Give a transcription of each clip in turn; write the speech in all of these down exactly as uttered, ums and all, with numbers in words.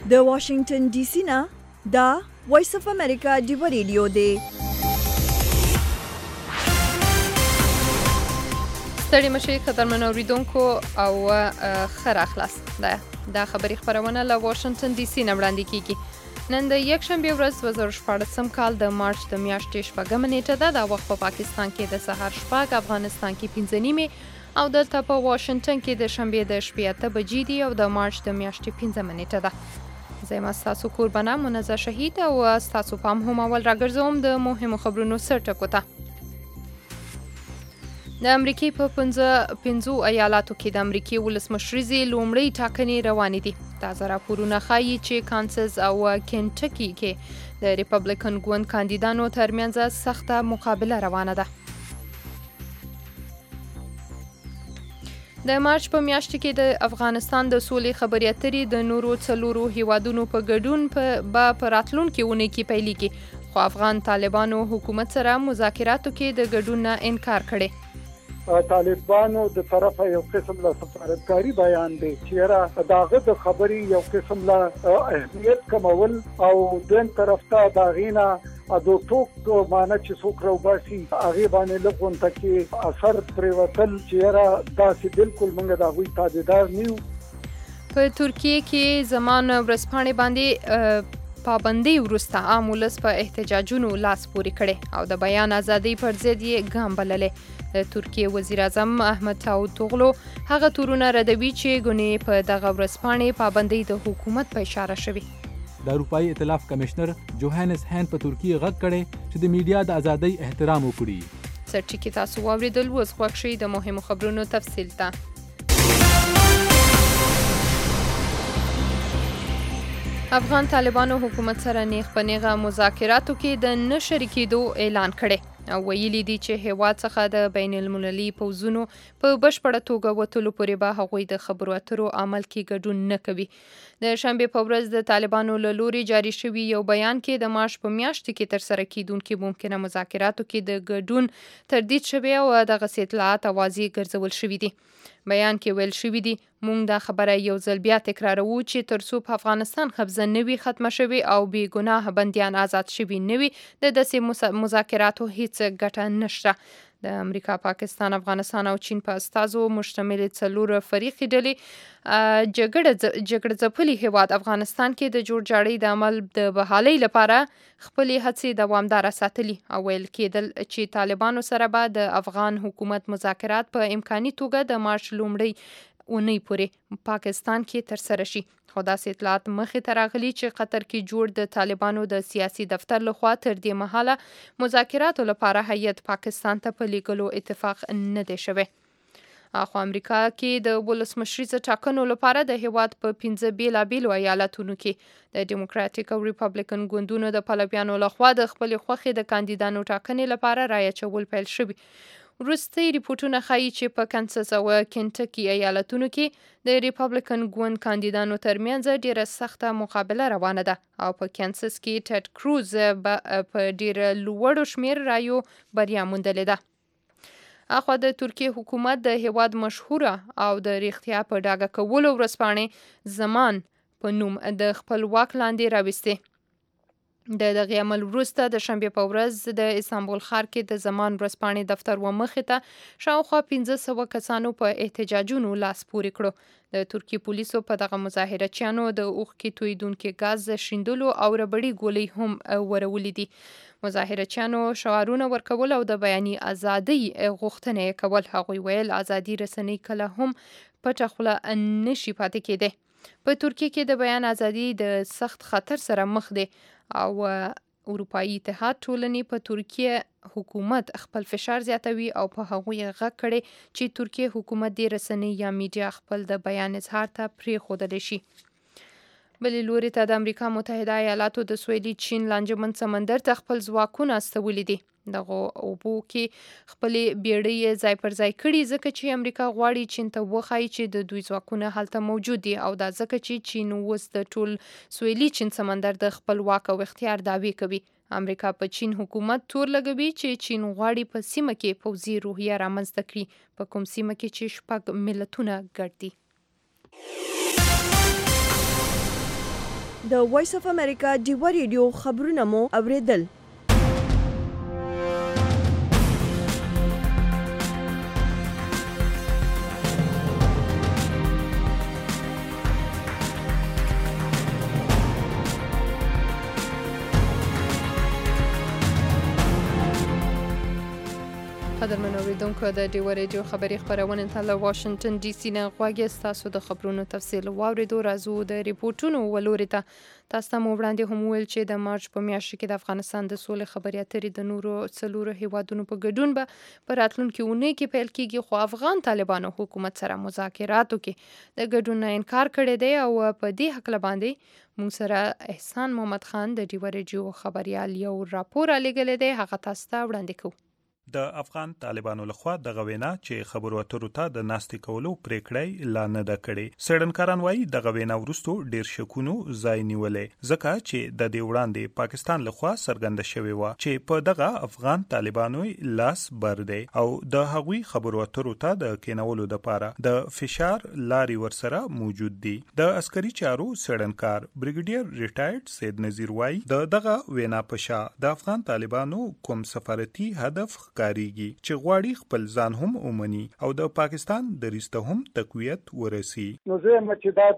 د واشنگټن ډي سي نه دا وایس اف امریکا دی ریډیو دی. ستړي مشي قدرمن اوریدونکو او خره خلاص ده دا خبري خبرونه له واشنگټن ډي سي نه وړاندې کیږي. نن د یکشنبه ورځ دوه زره شپاړسم کال د مارچ د میاشتې شپږمه نیټه ده. دا وخت په پاکستان کې د سهار شپږ، افغانستان کې پنځه نیمې او دلته په واشنگټن کې د شنبه د شپې اته بجې دي او د مارچ د میاشتې پنځمه نیټه ده. زه یم ستاسو قربانه منزه شهید او ستاسو پام هم اول راګرځوم د مهمو خبرونو سرټکو ته. د امریکې په پنځه پنځو ایالاتو کې د امریکې ولسمشریزې لومړۍ ټاکنې روانې دي. تازه راپورونه ښایي چې کانساس او کینټکي کې د ریپبلیکن ګوند کاندیدانو ترمنځ سخته مقابله روانه ده. د مارچ په میاشت کې د افغانستان د سولې خبرې اترې د نورو څلورو هیوادونو په ګډون په په راتلونکي اونۍ کې پیلېږي، خو افغان طالبانو حکومت سره مذاکراتو کې د ګډون نه انکار کړی. طالبانو د طرفه یو قسم له سفارتکاری بیان دی چې را داغه د خبري یو قسم له اهمیت کمول او دین طرف ته داغینا ادو ټوک معنی چې څوک راوباسي هغه باندې لغون تکي اثر پریوتل چې را داسې بالکل موږ دا غوي تابعدار نیو. په ترکیه کې زمان ورسپانې باندې پابندي وروسته عام ولس په احتجاجونو لاس پورې کړي او د بیان ازادۍ پر ضد یې ګام بللې. د ترکیه وزیر اعظم احمد داوودوغلو هغه تورونه ردوي چې ګونې په دغه ورسپانې پابندۍ د حکومت په اشاره شوي. د اروپایي ائتلاف کمشنر جوهانس هین په ترکیه غږ کړي چې د میډیا د ازادۍ احترام وکړي. سرټکی تاسو واوریدل اوس خوښ شئ د مهمو خبرونو تفصیل ته. افغان طالبانو حکومت سره نیغ په نیغه مذاکراتو کې د نه شریکېدو اعلان کړی او ویلي دي چې هیواد څخه د بین المللي پوځونو په بشپړه توګه وتلو پورې به هغوی د خبرو اترو عمل کې ګډون نه کوي. د شنبې په ورځ د طالبانو له لوري جاري شوي یو بیان کې د مارچ په میاشت کې ترسره کیدونکو ممکنه مذاکراتو کې د ګډون تردید شوی او دغه اطلاعات اوازې ګرځول شوي دي. بیان کې ویل شوي دي موږ دا خبره یو ځل بیا تکراروو چې تر څو په افغانستان قبضه نه وي ختمه شوي او بې ګناه بندیان آزاد شوي نه وي د داسې مذاکراتو هیڅ ګټه نشته. د امریکا، پاکستان، افغانستان او چین په استازو مشتمل څلور فریقي ډلې جګړه جګړه ځپلي هیواد افغانستان کې د جوړجاړي د عمل د بحالۍ لپاره خپلې هڅې دوامداره ساتلي او ویل کېدل چې طالبانو سره به د افغان حکومت مذاکرات په امکاني توګه د مارچ لومړۍ اونۍ پورې پاکستان کې ترسره شي. خو داسې اطلاعات مخې ته راغلي چې قطر کې جوړ د طالبانو د سیاسي دفتر لخوا تر دې مهاله مذاکراتو لپاره هیئت پاکستان ته په لیږلو اتفاق نه دی شوی. اخو امریکا کې د ولسمشریزه ټاکنو لپاره د هیواد په پنځه بیلابیلو ایالتونو کې د ډیموکراتیک او ریپبلیکن ګوندونو د پلویانو لخوا د خپلې خوښې د کاندیدانو ټاکنې لپاره رایه اچول پیل شوي. وروستي ریپورتونه ښایي چې په کانساس او کینټکي ایالتونو کې د ریپبلیکن ګوند کاندیدانو ترمنځ ډیره سخته مقابله روانه ده او په کانساس کې ټیډ کروز په ډیره لوړو شمیر رایو بریا موندلې ده. اخوا د ترکیه حکومت د هیواد مشهوره او د ریښتیا په ډاګه کولو ورسپانې زمان په نوم د خپل واک لاندې راوستې. د دغه عمل وروسته د شنبې په ورځ د استانبول ښار کې د زمان ورځپاڼې دفتر و مخې ته شاوخوا پنځه سوه کسانو په احتجاجونو لاس پورې کړو. د ترکیې پولیسو په دغه مظاهرچیانو د اوښکې تویدونکي ګاز شیندلو او ربړي ګولۍ هم ورولې دي. مظاهرچیانو شعارونه ورکول او د بیاني ازادۍ غوښتنه یې کول. هغوی ویل ازادي رسنۍ کله هم پټه خوله نشي پاتې کېدی. په ترکیه کې د بیان ازادي د سخت خطر سره مخ دی او اروپایي اتحاد ټولنې په ترکیه حکومت خپل فشار زیاتوي او په هغوی غږ کړي چې ترکیه حکومت د رسنۍ یا میډیا خپل د بیان اظهار ته پرېښودلی شي. بلې لوري ته د امریکا متحده ایالاتو د سویلي چین لانجمن سمندر ته خپل ځواکونه استولي دي. دغه اوبو کې خپلې بیړۍ ځای پر ځای کړي ځکه چې امریکا غواړي چین ته وښایي چې د دوی ځواکونه هلته موجود دي او دا ځکه چې چین اوس د ټول سویلي چین سمندر د خپل واک او اختیار دعوی کوي. امریکا په چین حکومت تور لګوي چې چین غواړي په سیمه کې پوځي روحیه رامنځته کړي، په کوم سیمه کې چې شپږ ملتونه ګډ دي. د وایس اف امریکا ډیوا ریډیو خبرونه مو اوریدل. قدرمن اوریدونکو د ډیوا ریډیو خبري خبرونه ته له واشنگټن ډي سي نه غواړي تاسو د خبرونو تفصیل واوریدو. راځو د ریپورتونو ولوري ته. تاسو مو وړاندې هم ویل چې د مارچ په میاشت کې د افغانستان د سولې خبري اترې د نورو څلورو هیوادونو په ګډون به په راتلونکي اونۍ کې پیل کیږي، خو افغان طالبانو حکومت سره مذاکراتو کې د ګډون نه انکار کړی دی او په دې حق باندې موږ سره احسان محمد خان د ډیوا ریډیو خبريال یو راپور لګلې دی، هغه تاسو ته وړاندې کوو. د افغان طالبانو لخوا د غوینا چې خبرو اترو ته د ناستې کولو پریکړې لا نه ده کړې. سړنکاران وایي د غوینا وروسته ډیر شکونو ځای نیولې، ځکه چې د دې وړاندې پاکستان لخوا څرګنده شوې و چې په دغه افغان طالبانو لاس بر دی او د هغوی خبرو اترو ته د کېنولو لپاره د فشار لاري ورسره موجود دي. د عسکري چارو سړنکار بریګیډیر ریټایرډ سید نذیر وایي د دغه وینا په شا د افغان طالبانو کوم سفارتي هدف کاریږي چې غواړي خپل ځان هم اومني او د پاکستان د ریسته هم تقویت ورسي. نو زه مچ دا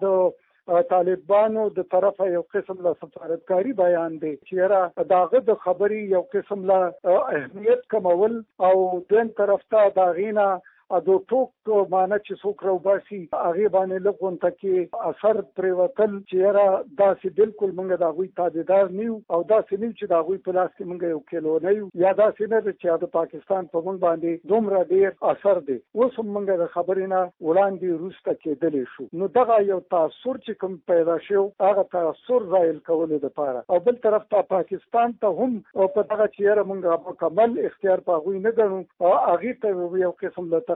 د طالبانو د طرفه یو قسم له سفارتکاری بیان دی چې را داغه د خبري یو قسم له اهمیت کمول او دین طرف ته داغینا ادو ټوک معنی چې څوک راوباسي هغه باندې لغون تکي اثر پریوتل چې را داسې بالکل مونږ د هغوی تابعدار نیو او داسې نیو چې د هغوی په لاس کې مونږ یو کیلو نه یو یا داسې نه چې د پاکستان په مونږ باندې دومره ډیر اثر دی. اوس مونږ د خبرې نه وړاندې وروسته کېدلی شو. نو دغه یو تاثر چې کوم پیدا شو هغه تاثر زایل کولو لپاره او بل طرف ته پاکستان ته هم په دغه چې مونږ مکمل اختیار په هغوی نه ګڼو او هغه ته یو قسم له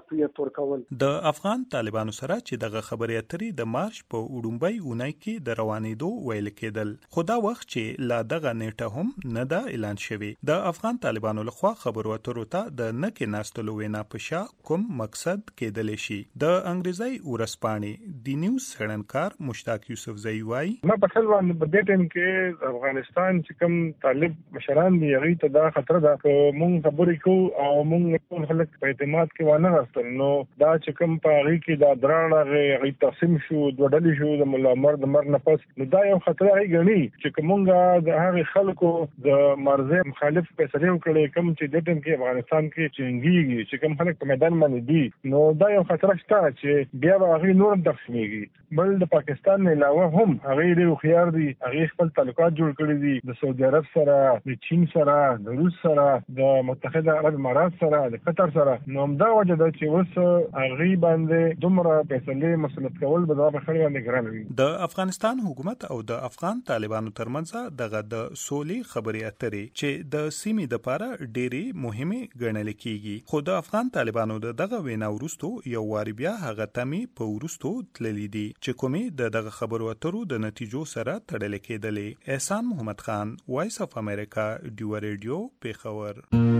د افغان طالبانو سره چې دغه خبرې اترې د مارچ په وډومبۍ اونۍ کې د روانېدو ویل کېدل، خو دا وخت چې لا دغه نیټه هم نه ده اعلان شوی. د افغان طالبانو لخوا خبرو اترو ته د نه کې ناستلو وینا په شا کوم مقصد کېدلی شي. د انګریزي ورځپاڼې دی نیوز څېړنکار مشتاق یوسف زئی وایي ما په خپل باندې په دې ټیم کې افغانستان چې کوم طالب مشران دی هغه ته دا خطر ده چې مونږ خبرې کوو او مونږ ټول خلک په اعتماد کې ونه راستل. نو دا چې کوم په هغه کې دا درانه غي تقسیم شو دوه ډلې شو د مولا عمر د مر نه پس نو دا یو خطر غني چې کومه د هغه خلکو د مرزه مخالف فیصله وکړي کوم چې د ټیم کې افغانستان کې چنګيږي چې کوم خلک په میدان باندې دي نو دا یو خطر شته چې بیا به هغه نور تقسیمېږي. بل د پاکستان نه علاوه هم هغه ډېر خيار دي، هغه خپل تعلقات جوړ کړی دي د سعودي عرب سره، د چین سره، د روس سره، د متحده عرب امارات سره، د قطر سره. نو دا وجه ده چې اوس هغه باندې دومره فیصله مسلط کول به دا په خلک باندې ګران وي. د افغانستان حکومت او د افغان طالبانو ترمنځ دغه د سولې خبرې اترې چې د سیمې د لپاره ډېری مهمه ګڼل کیږي، خو د افغان طالبانو دغه وینا ورستو یو واری بیا هغه تمې په ورستو تللی دي چې کومې د دغه خبرو اترو د نتیجو سره تړل کېدلې. احسان محمد خان، وایس اف امریکا، ډیوا ریډیو، پیښور.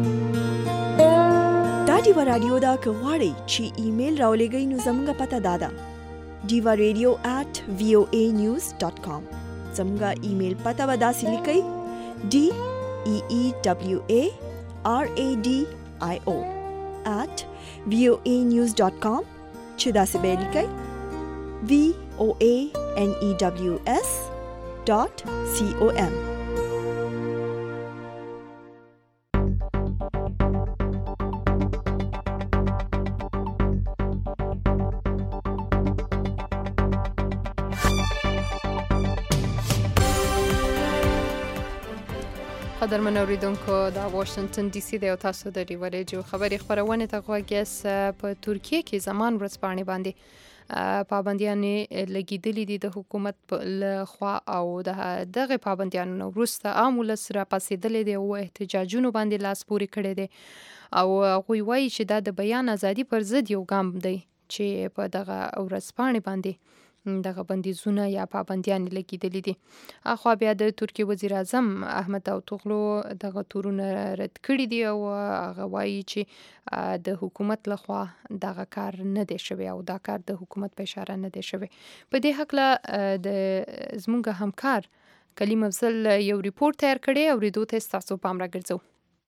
دا ډیوا رادیو دا که غواړئ چې ایمیل راولېږئ نو زموږ پته دا ده ډیوا ریډیو ایٹ وی او ای نیوز ډاٹ کام. زموږ ایمیل پته به داسې لیکئ ډي ای ای ډبلیو ای آر ای ډي آی او ایٹ وی او ای نیوز ډاٹ کام چې داسې به لیکئ وی او ای این ای ډبلیو اس ډاٹ سی او ام. قدرمن اوریدونکو د واشنگټن ډي سي د تاسو د ډیوا ریډیو خبري خبرونه ته غوږیاست. په ترکیه کې زمان ورځپاڼې باندې پابندیانې لګیدلې دي د حکومت له خوا او دغه پابندیانو وروسته عام ولس را پاسېدلې دي او احتجاجونو باندې لاس پورې کړی دی او هغوی وایي چې دا د بیان ازادي پر ضد یو ګام دی چې په دغه ورځپاڼې باندې دغه بندیزونه یا پابندیان لګیدلې دي. اخوا بیا د ترکیه وزیر اعظم احمد داوطوغلو دغه تورونه رد کړي دي او هغه وایي چې د حکومت لخوا دغه کار نه دی شوی او دا کار د حکومت په اشاره نه دی شوی. په دې هکله د زموږ همکار کلیم افضل یو ریپورت تیار کړی او ریدو ته ستاسو پام راګرځو.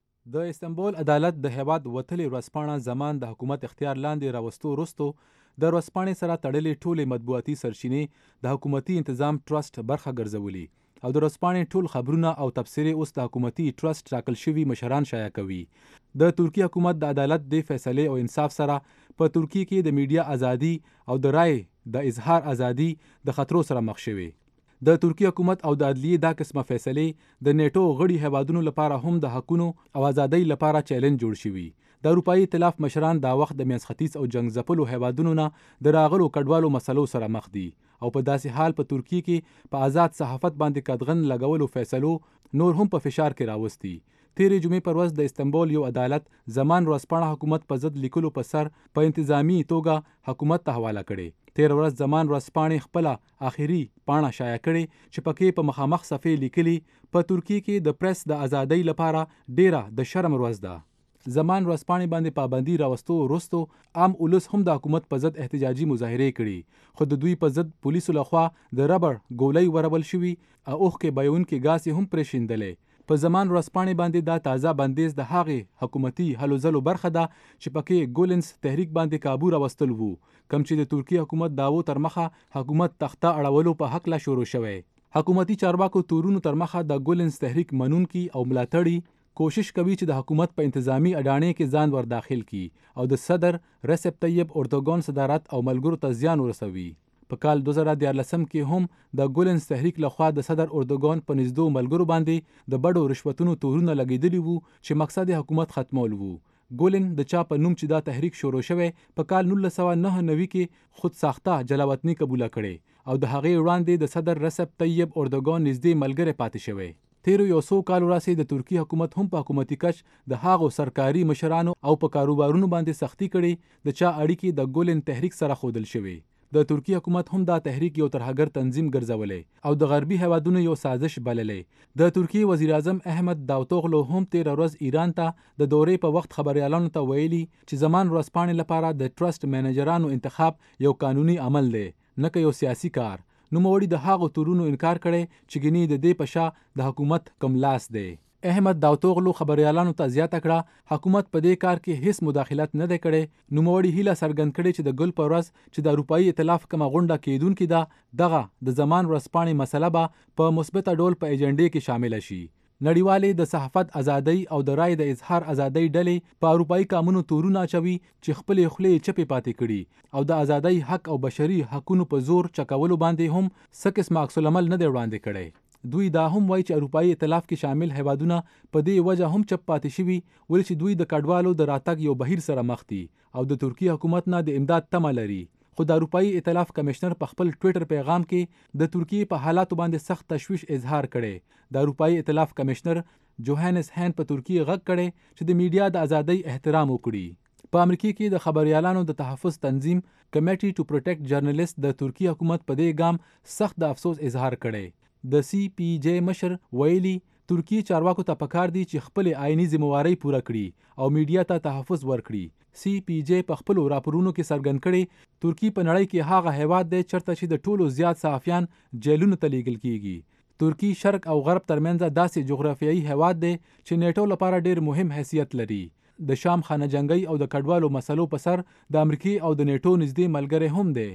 د استنبول عدالت د هیواد وتلې ورځپاڼه زمان د حکومت اختیار لاندې راوستو وروستو د ورځپاڼې سره تړلې ټولې مطبوعاتي سرچینې د حکومتي انتظام ټرست برخه ګرځولي او د ورځپاڼې ټول خبرونه او تبصرې اوس د حکومتي ټرست ټاکل شوي مشران شایع کوي. د ترکیه حکومت د عدالت د فیصلې او انصاف سره په ترکیه کې د میډیا ازادي او د رای د اظهار ازادي د خطرو سره مخ شوي. د ترکیه حکومت او د عدلیې دا قسمه فیصلې د نیټو غړي هیوادونو لپاره هم د حقونو او ازادۍ لپاره چیلنج جوړ شوي. د اروپایي ائتلاف مشران دا وخت د منځ ختیځ او جنګ ځپلو هیوادونو نه د راغلو کډوالو مسلو سره مخ دي او په داسې حال په ترکیه کې په آزاد صحافت باندې قدغن لګولو فیصلو نور هم په فشار کې راوستي. تیرې جمعې پر ورځ د استنبول یو عدالت زمان ورځپاڼه حکومت په ضد لیکلو په سر په انتظامی توګه حکومت ته حواله کړي. تیر ورځ زمان ورځپاڼې خپله آخري پاڼه شایع کړې چې پکې په مخامخ صفحې لیکلي په ترکیه کې د پریس د ازادۍ لپاره ډیره د شرم ورځ ده. زمان ورځپاڼې باندې پابندي راوستو وروستو عام اولس هم د حکومت په ضد احتجاجي مظاهرې کړي خو د دوی په ضد پولیسو لخوا د ربړ ګولۍ ورول شوي او اوښکې بهیونکې ګاسې هم پرې شیندلې. په زمان ورځپاڼې باندې دا تازه بندیز د هغې حکومتي هلو ځلو برخه ده چې پکې ګولنز تحریک باندې کابو راوستل وو کوم چې د ترکیه حکومت داوو تر مخه حکومت تخته اړولو په حق لا شروع شوی. حکومتي چارواکو تورونو تر مخه د ګولنز تحریک منونکي او ملاتړي کوشش کوي چې د حکومت په انتظامی اډانې کې ځان ور داخل کی او د صدر رسپ طیب اردوغان صدارت او ملګرو ته زیان ورسوي. په کال دوه زره دیارلسم کې هم د ګولنز تحریک لخوا د صدر اردوغان په نږدو ملګرو باندې د بډو رشوتونو تورونه لګیدلي وو چې مقصد حکومت ختمول وو. ګولن د چا په نوم چې دا تحریک شروع شوی په کال نولس سوه نهه نوي کې خود ساخته جلاوطني قبوله کړي او د هغې وړاندې د صدر رسپ طیب اردوغان نږدې ملګری پاتې شوی. تیرو یو څو کالو راځي د ترکیه حکومت هم په حکومتي کچ د هاغو سرکاري مشرانو او په کاروبارونو باندې سختی کړي د چا اړیکې د ګولن تحریک سره خودل شوی. د ترکیه حکومت هم دا تحریک یو ترهګر تنظیم ګرځولې او د غربي هیوادونو یو سازش بللې. د ترکیه وزیر اعظم احمد داوطوغلو هم تیر ورځ ایران ته د دورې په وخت خبريالانو ته ویلي چې زمان ورځپاڼې لپاره د ټرست منیجرانو انتخاب یو قانوني عمل دی نه که یو سیاسي کار. نوموړي د هغو تورونو انکار کړي چې ګنې د دې په شا د حکومت کم لاس دی. احمد داوطوغلو خبريالانو ته زیاته کړه حکومت په دې کار کې هیڅ مداخلت نه دی کړی. نوموړي هیله څرګند کړې چې د ګل په ورځ چې د اروپایي ائتلاف کومه غونډه کیدونکې ده دغه د زمان ورځپاڼې مسله به په مثبته ډول په ایجنډې کې شامله شي. نړیوالې د صحافت ازادۍ او د رای د اظهار ازادۍ ډلې په اروپایي قانونو تورونه اچوي چې خپلې خولې چپې پاتې کړي او د ازادۍ حق او بشري حقونو په زور چکولو باندې هم څه قسمه عکس العمل نه دی وړاندې کړی. دوی دا هم وایي چې اروپایي ائتلاف کې شامل هیوادونه په دې وجه هم چپ پاتې شوي ولې چې دوی د کډوالو د راتګ یو بهیر سره مخ دي او د ترکیه حکومت نه د امداد تمه لري. خو د اروپایي ائتلاف کمشنر په خپل ټویټر پیغام کې د ترکیه په حالاتو باندې سخت تشویش اظهار کړي. د اروپایي ائتلاف کمشنر جوهانس هین په ترکیه غږ کړي چې د میډیا د ازادۍ احترام وکړي. په امریکا کې د خبريالانو د تحفظ تنظیم کمیټي ټو پروټیکټ جرنالست د ترکیه حکومت په دې ګام سخت د افسوس اظهار کړي. د سی پی جی مشر ویلي ترکیه چارواکو ته پکار دي چې خپل آئینی ذمہواری پوره کړي او میډیا ته تحفظ ورکړي. سی پی جی په خپل راپورونو کې څرګند کړي ترکیه په نړۍ کې هغه هیواد دی چرته چې د ټولو زیات صحافیان جیلونو ته لیږل کیږي. ترکیه شرق او غرب ترمنځ داسې جغرافیایي هیواد دی چې نیټو لپاره ډیر مهم حیثیت لري. د شام خانه جنگي او د کډوالو مسلو په سر د امریکای او د نیټو نږدې ملګری هم دی.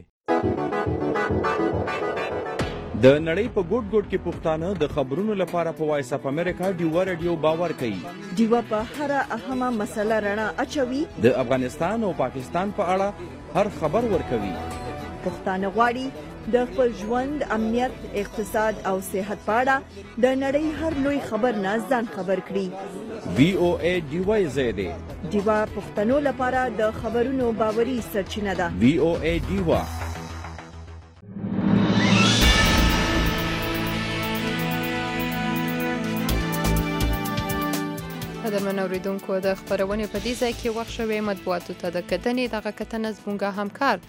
د نړۍ په ګوټ ګوټ کې پښتانه د خبرونو لپاره په وایس اپ امریکا ډیوا رادیو باور کوي. ډیوا په هر اهمه مسله رڼا اچوي. د افغانستان او پاکستان په اړه هر خبر ورکوي. پښتانه غواړي د خپل ژوند، امنیت، اقتصاد او صحت په اړه د نړۍ هر لوی خبر نه ځان خبر کړي. وی او ای ډیوا زیاده ډیوا پښتنو لپاره د خبرونو باوري سرچینه ده. وی او ای ډیوا. قدرمن اوریدونکو د خبرونې په دې ځای کې وخت شوی مطبوعاتو ته د کتنې دغه کتنه زموږ همکار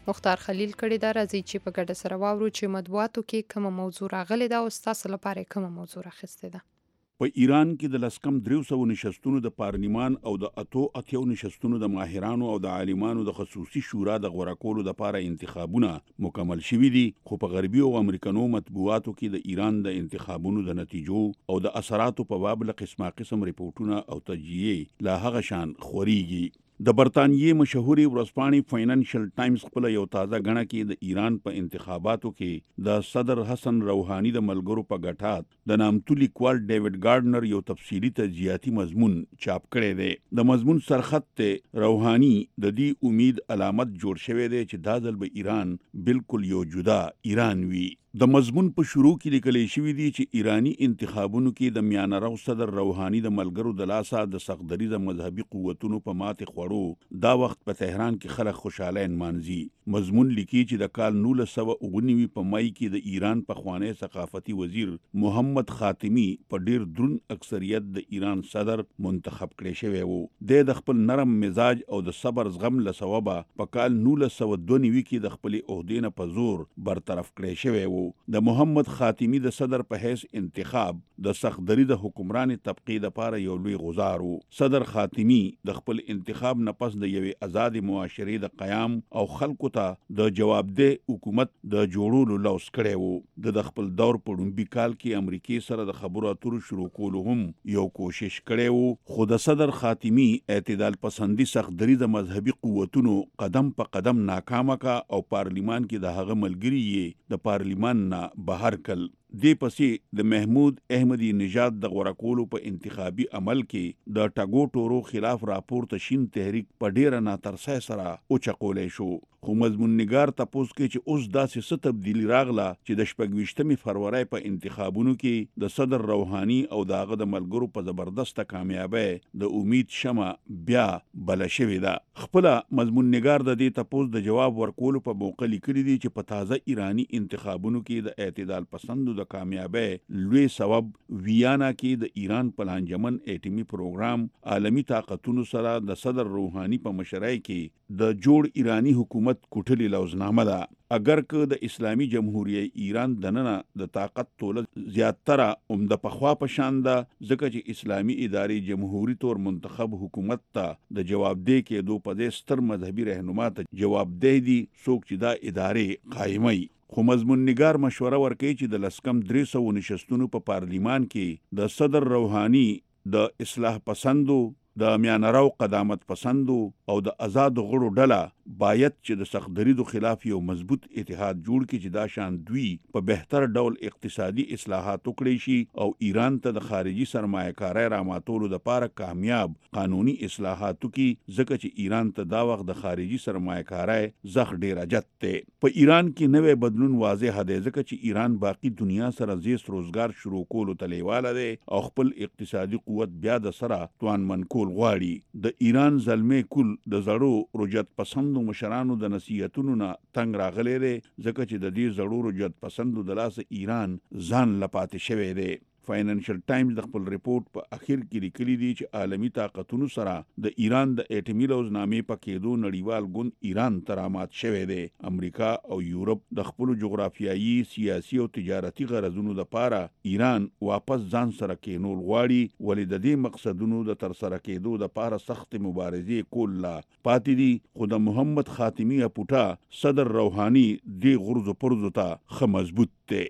مختار خلیل کړي دا راځي چې په ګډه سره واورو چې مطبوعاتو کې کومه موضوع راغلې ده او ستاسو لپاره کومه موضوع راخیستې ده. په ایران کې د لسکم دریو سوو نشستونو د پارلیمان او د اتو اتیو نشستونو د ماهرانو او د عالمانو د خصوصي شورا د غوړه کولو لپاره انتخابونه مکمل شوي دي، خو په غربي او امریکانو مطبوعاتو کې د ایران د انتخابونو د نتیجو او د اثراتو په باب له قسمه قسم ریپورتونه او تجزیې لا هغه شان خوريږي. د برطانیې مشهوري ورځپاڼې فاینانشل ټایمز خپل یو تازه غڼه کې د ایران په انتخاباتو کې د صدر حسن روحاني د ملګرو په ګټات د نامتو لیکوال ډیوډ ګارډنر یو تفصیلی تجزیاتي مضمون چاپ کړی دی. د مضمون سرخط ته روحاني د دې امید علامت جوړ شوی دی چې دا ځل به ایران بالکل یو جدا ایران وي. د مضمون په شروع کې لیکل شوی دی چې ایرانی انتخابونو کې د میانرو صدر روحاني د ملګرو د لاسه د سختدریز مذهبي قوتونو په ماتې خوړو دا وخت په تهران کې خلک خوشاله انمانځي. مضمون لیکي چې د کال نولس سوه اووه نوي په مای کې د ایران پخوانی ثقافتي وزیر محمد خاتمی په ډیر درون اکثریت د ایران صدر منتخب کړی شوی وو. د خپل نرم مزاج او د صبر زغم له سببه په کال نولس سوه دوه نوي کې د خپل عہدې نه په زور برطرف کړی شوی وو. د محمد خاتمی د صدر په حیث انتخاب د سختدری د حکمران طبقې لپاره یو لوی غزار وو. صدر خاتمی د خپل انتخاب نه پس د یوې آزاد معاشرې د قیام او خلکو ته د جوابدeh حکومت د جوړولو لوس کړی وو. د خپل دور په لومبي کال کې امریکای سره د خبرو اترو شروع کولو هم یو کوشش کړی وو، خو د صدر خاتمی اعتدال پسندي سختدری د مذهبي قوتونو قدم په قدم ناکامه کا او پارلیمان کې د هغه ملګری یې د پارلیمان نه بهر کړل. دې پسې د محمود احمدی نژاد د غوړه کولو په انتخابي عمل کې د ټاګو ټورو خلاف راپورته شین تحریک په ډیره ناترسۍ سره اوچقولی شو. خو مضمون نگار تپوس کې چې اوس داسې څه تبدیلی راغله چې د شپږویشتمې فروری په انتخابونو کې د صدر روحاني او د هغه د ملګرو په زبردسته کامیابی د امید شمع بیا بله شوې ده. خپله مضمون نگار د دې تپوس د جواب ورکولو په موقع لیکلي دي چې په تازه ایرانی انتخابونو کې د اعتدال پسندو د کامیابی لوی سبب ویانا کې د ایران په لانجمن اټومي پروګرام عالمی طاقتونو سره د صدر روحاني په مشرۍ کې د جوړ ایرانی حکومت کوټلی لوزنامه ده. اگر که د اسلامی جمهوریت ایران دننه د طاقت توله زیاتره هم د پخوا په شان ده، ځکه چې اسلامی ادارې جمهوری طور منتخب حکومت ته د جوابدeh کېدو په دې ستر مذهبي رهنما ته جوابدeh دي څوک چې دا ادارې قایموي. خو مضمون نگار مشوره ورکوي چې د لسکم درې سوو نشستونو په پارلیمان کې د صدر روحاني د اصلاح پسندو د میانرو قدامت پسندو او د آزاد غړو ډله باید چې د سختدریدو خلاف یو مضبوط اتحاد جوړ کړي چې دا شان دوی په بهتر ډول اقتصادي اصلاحات وکړي شي او ایران ته د خارجي سرمایه‌کارۍ راماتولو لپاره کامیاب قانوني اصلاحات وکړي، ځکه چې ایران ته دا وخت د خارجي سرمایه‌کارۍ زخ ډیر اجت دی. په ایران کې نوې بدلون واضح دی، ځکه چې ایران باقی دنیا سره زیست روزګار شروع کولو ته لیواله دی او خپل اقتصادي قوت بیا د سره توانمن کول غواړي. د ایران زلمې کل د زړو رجعت پسندو مشرانو د نصیحتونو نه تنگ راغلی دی، ځکه چې د دې زړو رجعت پسندو د لاسه ایران ځان لپاتې شوی دی. فاینانشل ټایمز د خپل ریپورت په اخر کې لیکلي دي چې عالمی طاقتونو سره د ایران د اټومي لوزنامې په کېدو نړیوال ګوند ایران ته رامات شوی دی. امریکا او یورپ د خپلو جغرافیایي، سیاسي او تجارتي غرضونو لپاره ایران واپس ځان سره کېنول غواړي، ولې د دې مقصدونو د ترسره کېدو لپاره سخت مبارزې کول لا پاتې دي. خو د محمد خاتمی اپوټا صدر روحاني دې غرضو پرځو ته ښه مضبوط دی.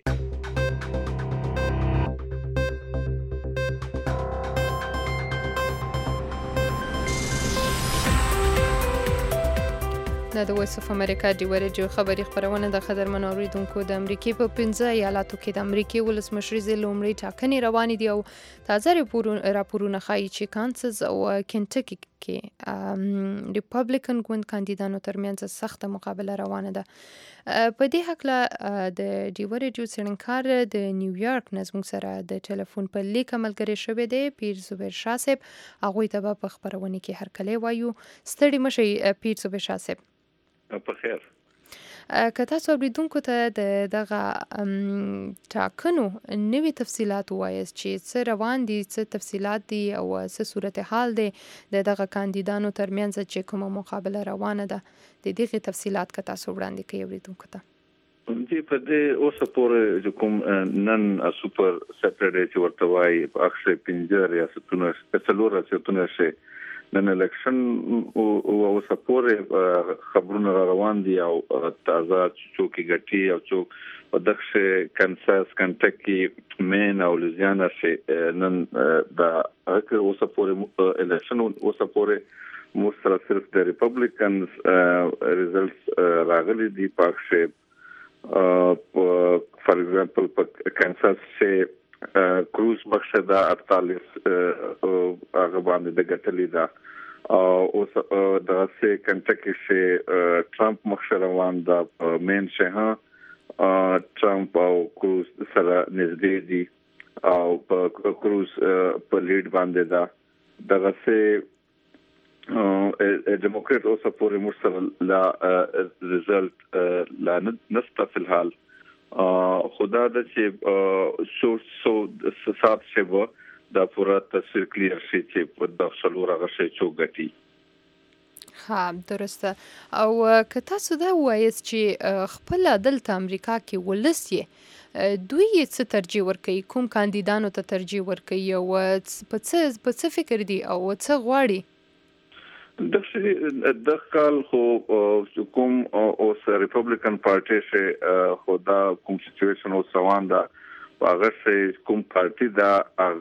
دا د وایس اف امریکا ډیو رادیو خبري خبرونه د قدرمن اوریدونکو د امریکای په پنځه ایالاتو کې د امریکای ولسمشر ځای لومړی ټاکنې روانې دي او تازه راپورونه ښایي چې کانساس او کنټکی کې ریپبلیکن ګوند کاندیدانو ترمنځ سخته مقابله روانه ده. په دې هکله د ډیو رادیو څېړنکار د نیویارک نه زموږ سره د ټلیفون په لیکه ملګری شوی دی پیر زبیر شاه صاحب. هغوی ته به په خپرونه کې هرکلی وایو. ستړي مه شئ پیر زبیر شاه صاحب. په خیر. که تاسو اوریدونکو ته د دغه ټاکنو نوي تفصيلات وایست چې څه روان دي، څه تفصيلات دي او څه صورتحال دی د دغه کاندیدانو ترمنځ چې کومه مقابله روانه ده، د دغه تفصيلات که تاسو وړاندې کوي اوریدونکو ته. دې په دې اوسه پورې کوم نن سپر سټرډے چې ورته وایي په اکثر پنځه ریاستونو سپیشلور ریاستونو کې نن الیکشن او اوسه پورې خبرونه روان دي او تازه چوکي ګټي او چوک په دغه کانساس کنټکی مین او لوزیانا کې نن دا هغه اوسه پورې الیکشن اوسه پورې مو سره صرف د ریپبلیکنز ریزلټس راغلي دي پاکشه فار ایگزامپل په کانساس کې کروز بخشه دا اړتالیس هغه باندې د ګټلې دا او د سه کنټکی کې ټرمپ مخشه روان دا مین شه ټرمپ او کروز سره نږدې دي او په کروز په لیډ باندې دا دغه سه ډیموکرات اوسه پورې مرسل لا ريزلټ لا نستا فی الحال خدا د چې سو سو سات شبه دا پورا تصویر کلیر شي چې په داخلو راغشي چوغټي. ها درسته. او که تاسو دا وایست چې خپل دلته امریکا کې ولسی دوی څه ترجیح ورکوي، کوم کاندیدانو ته ترجیح ورکوي او په څه په څه فکر دي او څه غواړي؟ د کال خو کوم اوس ریپبلیکن پارټي شه خدا کوم سچويشن او روان ده هغه سه کوم پارټي دا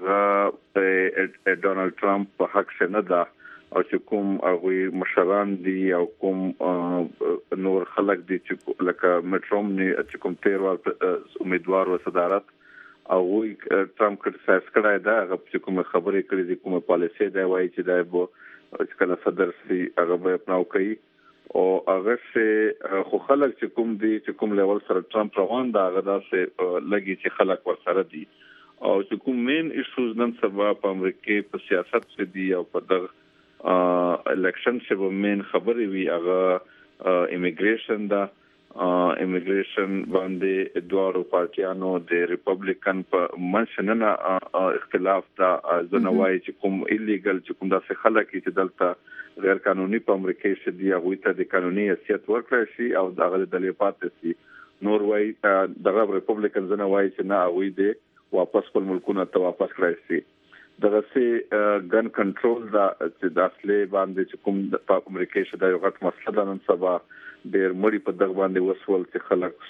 هغه ډونالد ټرمپ په حق شه نه ده او چې کوم هغه مشران دي او کوم نور خلک دي چې لکه مټرومني چې کوم تیر ور امیدوار و صدارت او وی ټرمپ کرټیسایز کړای دا هغه چې کوم خبرې کړې دي کومه پالیسي دا وایي چې دا به چې کله صدر سي هغه به اپناو کوي او هغه سه خو خلک چې کوم دي چې کوم لیول سره ټرمپ روان دا هغه داسې لګي چې خلک ورسره دي او چې کوم مین ایشوز نن سبا په امریکا په سیاست کې دي او په دغه الیکشن چې مین خبرې وی هغه امیګریشن دا امیګریشن باندې دوه پارټیانو د ریپبلیکن په منشننه اختلاف دا زنوای چې کوم ایلیګل چې کوم داسې خلک چې دلته غیر قانوني په امریکا کې دی هغه ته د قانوني حیثیت ورکړل شي او دغه د لیپات سي نوروي دغه ریپبلیکن زنوای چې نه هغه دی واپس خپل ملکونه ته واپس کړی شي. دغه سي ګن کنټرول دا چې د اصلي باندې چې کوم په امریکا کې دا یو غټ مسله ده نن سبا ډېر مړی په دغه باندې وسول چې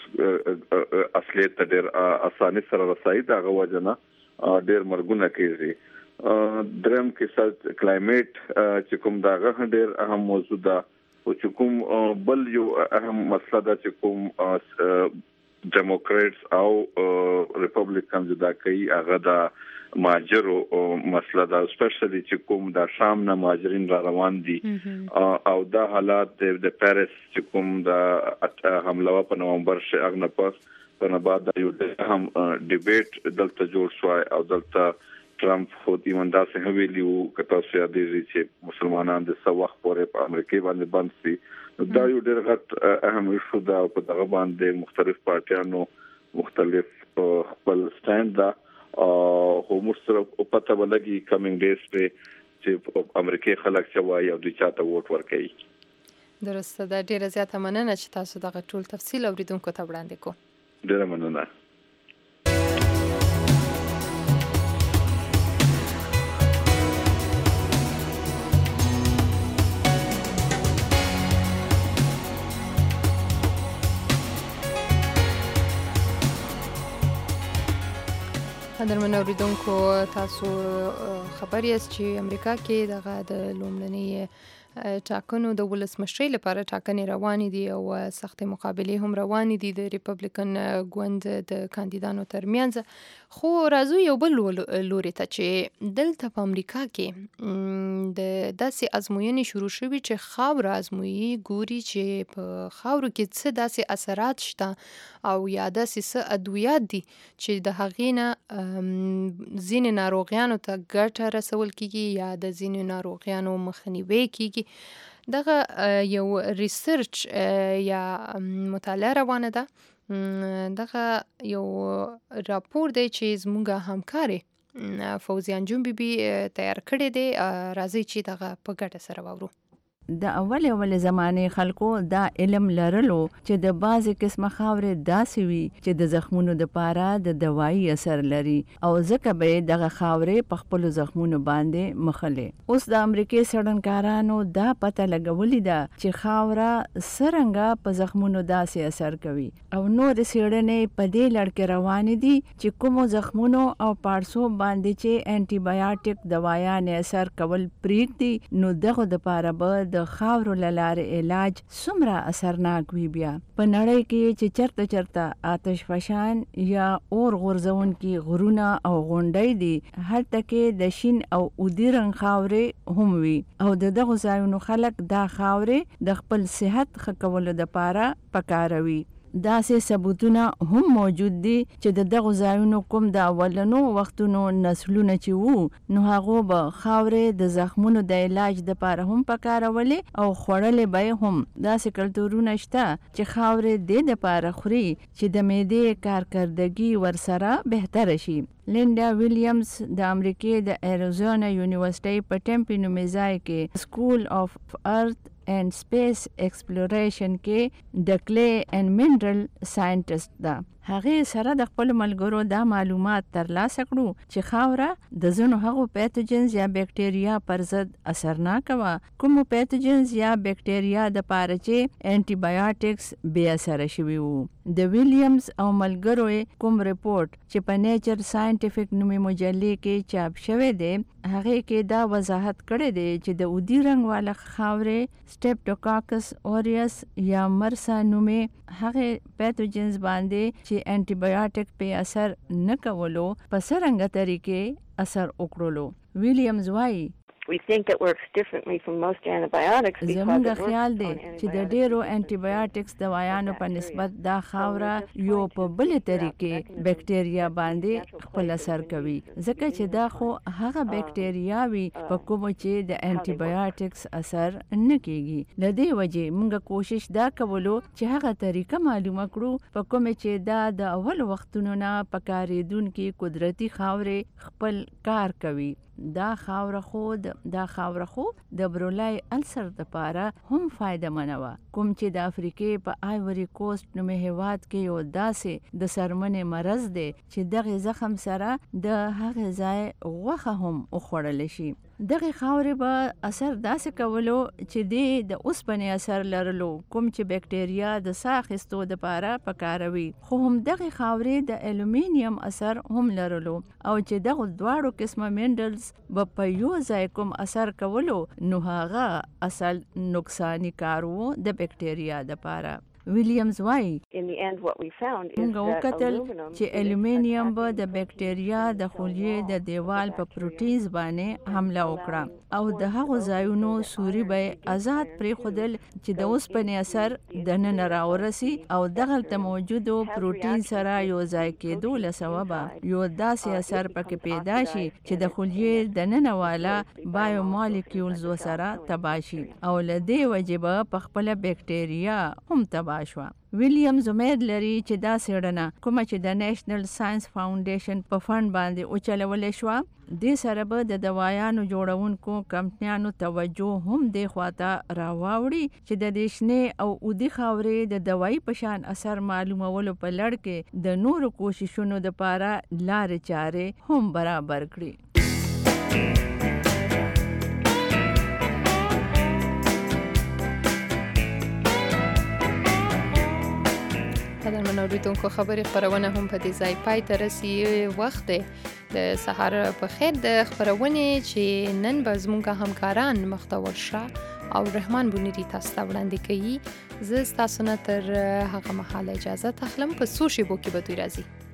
خلک اصلي ته ډېر اساني سره رسایي دا غوښنه ډېر مرګونه کوي. درم کې سات کلایمیټ چې کوم داغه ډېر اهم موضوع ده او چې کوم بل یو اهم مسله ده چې کوم ډیموکراتس او ریپبلیکنز دا کوي هغه دا ماجرو مسله دا سپیشلی چې کوم د شام نه ماجرین را روان دي او دا حالات د پاریس چې کوم د حمله په نومبر شه اغنه پس په بعد یو هم ډیبیټ دلته جوړ شو او دلته ټرمپ خو دې مندا سه ویلیو کته چې د دې چې مسلمانان د سوخ پورې په امریکا باندې باندې سي دا یو ډېر غټ اهم ایشو دا په دغه باندې مختلف پارټیانو مختلف خپل سټاند دا او موږ سره په پته ولګي کمینګ ډیز په چې امریکای خلک شوای او د چاته ووټ ورکړي. درسته دا ډیره زیاته مننه چې تاسو دغه ټول تفصیل اوریدونکو ته وړاندې کو. ډیره مننه. قدرمن اوریدونکو تاسو خبر یاست چې امریکا کې دغه د لومړنۍ ټاکنو د ولسمشرۍ لپاره ټاکنې روانې دي او سختې مقابلې هم روانې دي د ریپبلیکن ګوند د کاندیدانو ترمنځ. خو راځو یو بل لوري ته چې دلته په امریکا کې د داسې ازموینې شروع شوي چې خاوره ازمويي ګوري چې په خاورو کې څه داسې اثرات شته او یا داسې څه ادویات دي چې د هغې نه ځینې ناروغیانو ته ګټه رسول کیږي یا د ځینې ناروغیانو مخنیوی کیږي. دغه یو ریسرچ یا مطالعه روانه ده. دغه یو راپور دی چې زموږ همکارې فوزیان جون بی بی تیار کړی دی. راځي چې دغه په ګټه سره واورو. د اول اول زمانه خلکو دا علم لرلو چې د بعضې قسمه خاورې داسې وي چې د زخمونو د پاره د دوایي اثر لري او ځکه به دغه خاورې په خپلو زخمونو باندې مخلې. اوس د امریکې څېړنکارانو دا پته لګولې ده چې خاوره څرنګه په زخمونو داسې اثر کوي او نورې څېړنې په دې لړ کې روانې دي چې کومو زخمونو او پاړسو باندې چې انټي بایوټیک دوایانې اثر کول پرېږدي نو دغو دپاره به د خاورو لاره علاج څومره اثرناک وي. بیا په نړۍ کې چې چرته چرته آتش فشان یا اور غورځونکي غرونه او غونډۍ دي هلته کې د شین او اودي رنګ خاورې هم وي او د دغو ځایونو خلک دا خاورې د خپل صحت ښه کولو دپاره پکاروي. داسې ثبوتونه هم موجود دي چې د دغو ځایونو کوم د اولنو وختونو نسلونه چې وو نو هغو به خاورې د زخمونو د علاج دپاره هم پکارولې او خوړلې به هم. داسې کلتورونه شته چې خاورې دې دپاره خوري چې د معدې کارکردګي ورسره بهتره شي. لینډا ویلیامز د امریکې د ایریزونا یونیورسټۍ په ټمپي نومې ځای کې سکول اف ارث and space exploration کې د کلی and mineral scientist ده. هغه سره د خپل ملګرو دا معلومات ترلاسه کړو چې خاوره د ځینو هغو پیتوجنز یا بکټریا پر ضد اثرناک وه کوم پیتوجنز یا بکټریا د پاره چې انټي بایوټکس بې اثره شوي وو. د ویلیامز او ملګرو کوم رپورټ چې په نیچر ساینټیفیک نومې مجلې کې چاپ شوی دی هغه کې دا وضاحت کړی دی چې د اودي رنګ والا خاورې سټیپټوکاکس اوریس یا مرسا نومې هغه پیتوجنز باندې چې انټي بایوټیک په اثر نه کولو په څرنګه طریقې اثر وکړلو. ویلیامز وایي We think it works differently from most antibiotics because زمونږ خیال دی چې د ډیرو انټي بایوټکس دوايانو په نسبت دا خاوره یو په بلې طریقې بکټریا باندې خپل اثر کوي ځکه چې دا خو هغه بکټریا وي په کومو چې د انټي بایوټکس اثر نه کیږي. له دې وجې موږ کوشش دا کولو چې هغه طریقه معلومه کړو په کومه چې دا د اول وختونو نه پکارېدونکي قدرتي خاورې خپل کار کوي. دا خاوره خود دا خاوره خو د برولای السر د پاره هم فائدہ منوه کوم چې د افریقې په آیوری کوست نومې هیواد کې یو داسې د سرمنې مرض دی چې دغه زخم سره د هغه ځای غوښه هم وخوړل شي. دغه خاورې به اثر داسې کولو چې دی د اوسپنې اثر لرلو کوم چې بکټریا د ساه اخیستو دپاره پکاروي خو هم دغه خاورې د الومینیم اثر هم لرلو او چې دغه دواړو قسمه منرلز به په یو ځای کوم اثر کولو نو هغه اصل نقصانی کار و د بکټریا دپاره. ویلیامز وایي موږ وکتل چې الومینیم به د بکټریا د خلیې د دیوال په پروټینز باندې حمله وکړه او د هغو ځایونو سوري به آزاد پرېښودل چې د اوسپنې اثر دننه راورسي او دغلته موجودو پروټین سره یو ځای کېدو له سببه یو داسې اثر پکې پیدا شي چې د خلیې دننه والا بایو مالیکیولز سره تباه شي او له دې وجې به په خپله بکټریا هم تباه شوه. ویلیامز امید لري چې دا څېړنه کومه چې د نیشنل ساینس فاونډیشن په فنډ باندې وچلولې شوه دې سره به د دوایانو جوړونکو کمپنیانو توجه هم دې خواته راواوړي چې د دې شنې او اودي خاورې د دوایي په شان اثر معلومولو په لړ کې د نورو کوششونو دپاره لارې چارې هم برابر کړي. قدرمن اوریدونکو خبري خبرونه هم په دې ځای پای ته رسي. وخت دی د سهار په خیر د خبرونې چې نن به زموږ همکاران مخته ورشه او رحمان بونیری تاسو ته وړاندې کوي. زه ستاسو نه تر هغه مهاله اجازه اخلم. په څو شیبو کې به دوی راځي.